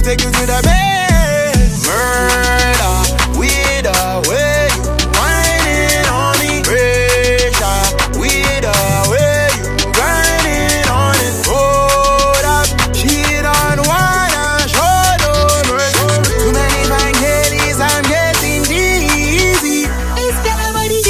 take you to the best. Murder, with the way you whining on me. Pressure, with the way you grinding on it. Hold up, she don't wanna show no mercy. Too many fine ladies, I'm getting dizzy. It's got a body.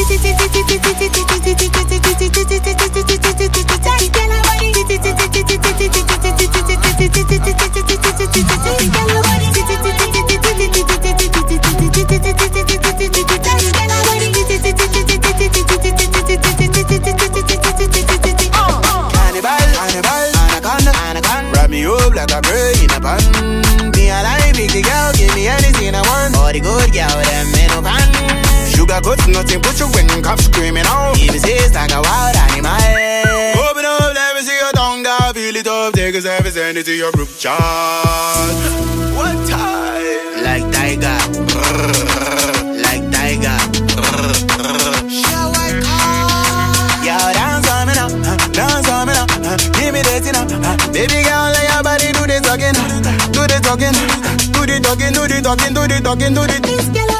Wrap me up like a bird in a pan. Me a lie, big the girl, give me anything I want. All the good girl, them men no can. Sugar coats, nothing but you when cops screaming out. Give me taste like a wild animal. Open up, let me see your tongue, girl, feel it up. Take a selfie, send it to your group chat. What time? Like Tiger. Like Tiger. Yo, dance on me now, dance on me now. Give me that now, baby girl, let your body do the talking, do the talking, do the talking, do the talking, do the talking, do the.